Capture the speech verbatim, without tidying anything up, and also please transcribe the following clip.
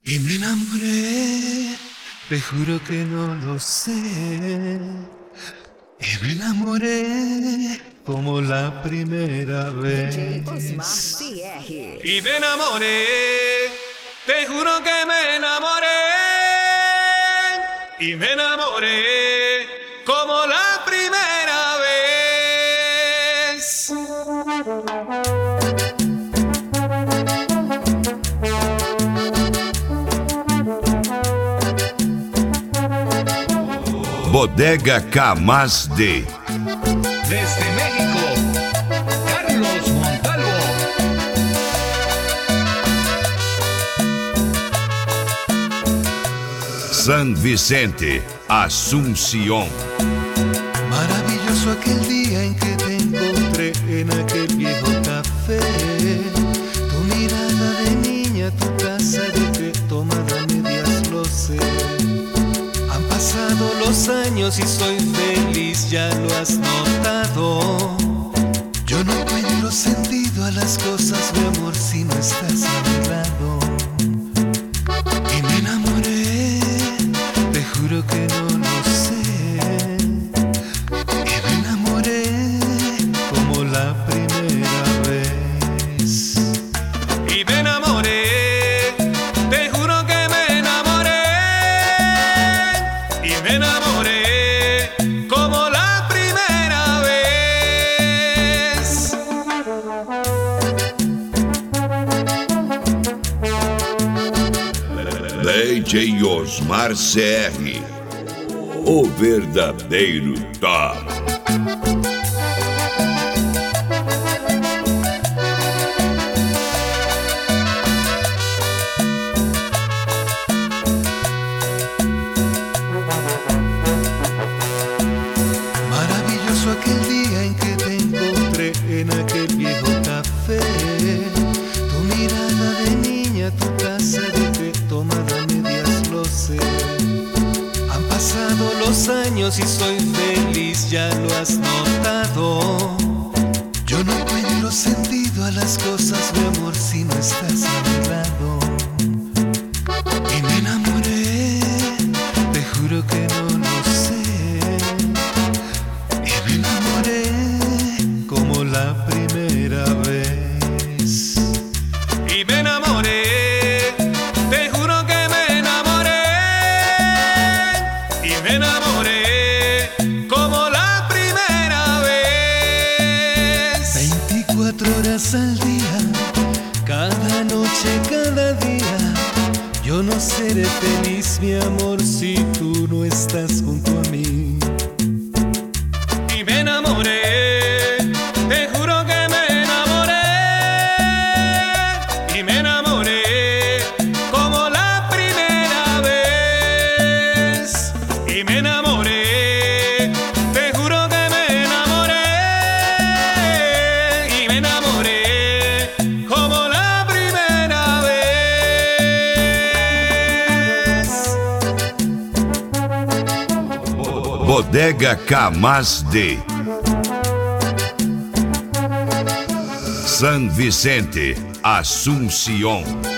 Y me enamoré, te juro que no lo sé. Y me enamoré como la primera vez. Y me enamoré, te juro que me enamoré. Y me enamoré como la primera vez. Bodega K más D. Desde México, Carlos Montalvo. San Vicente, Asunción. Maravilloso aquel día en que te encontré en aquel viejo café. Tu mirada de niña, tu taza de té tomada a medias, lo sé. Han pasado los años y soy feliz, ya lo has notado. Yo no encuentro sentido a las cosas, mi amor, si no estás a mi lado. Y me enamoré, te juro que no lo sé. Y me enamoré como la primera vez. Y me enamoré, te juro que me enamoré. Y me enamoré como la primera vez. D J Osmar C R, o verdadeiro top. Maravilloso aquel día en que te encontré en aquel viejo café. Tu mirada de niña, tu taza de té tomada a medias, lo sé. Han pasado los años y soy feliz, ya lo has notado. Yo no encuentro sentido a las cosas, mi amor, si no estás a mi lado. Y me enamoré, te juro que no lo sé. Y me enamoré como la primera vez. Y me enamoré, te juro que me enamoré. Y me enamoré como la primera vez. veinticuatro horas al día, cada noche, cada día. Yo no seré feliz, mi amor, si tú no estás junto a mí. Y me enamoré, te juro que me enamoré. Y me enamoré como la primera vez. Y me enamoré, te juro que me enamoré. Y me enamoré como la primera vez. Bodega K más D. San Vicente, Asunción.